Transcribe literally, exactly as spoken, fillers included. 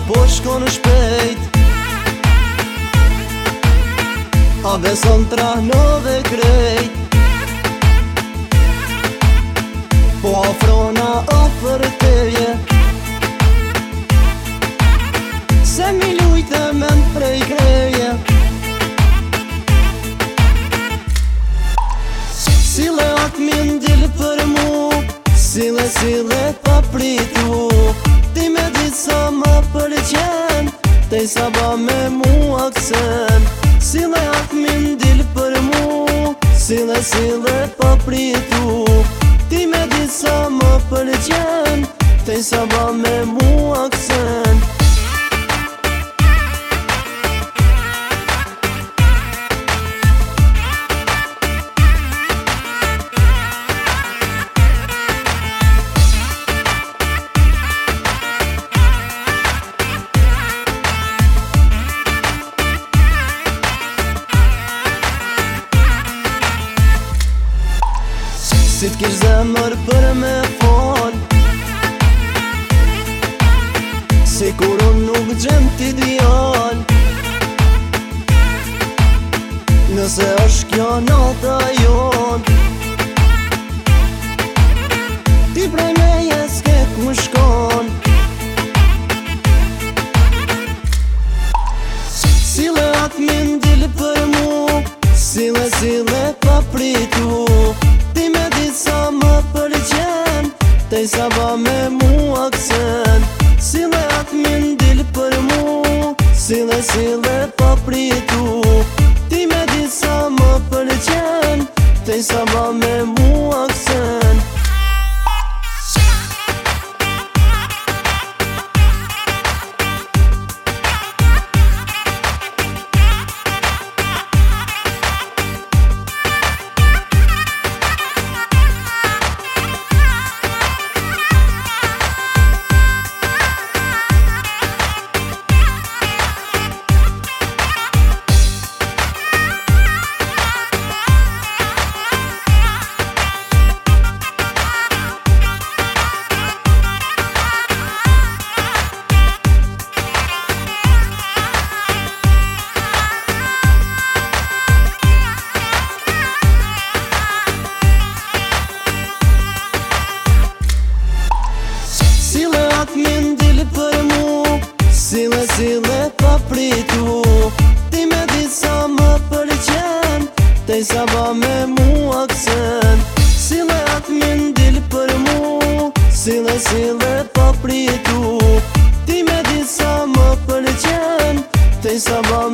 po shkon shpejt. A beson trahnove krejt, po afrona ofër teje, se mi lujte men prej kreje. Sile atë mi ndil për mu, sile sile pa pritu, ti me ditë sa më përqen, te sa ba me mu aksen. Sile atë mi ndil për mu, sile sile pa pritu, ti me ditë sa më përqen, te sa ba me mu aksen. Si t'kish zemër për me fal, si kur unë nuk gjem t'ideal, nëse është kjo nata jon, ti prej meje s'ke ku shkon. Sile atë mi ndil për mu, sile sile pa pritu, ti me ditë sa më përqen, te sa ba me mu aksen. Sile atë mi ndil për mu, sile sile pa pritu, ti me ditë sa më përqen, te sa ba me mu aksen. Sile atë mi ndil për mu, sile sile pa pritu, ti me ditë sa më përqen, te sa ba me mu aksen. Sile atë mi ndil për mu, sile sile pa pritu, ti me ditë sa më përqen, te sa ba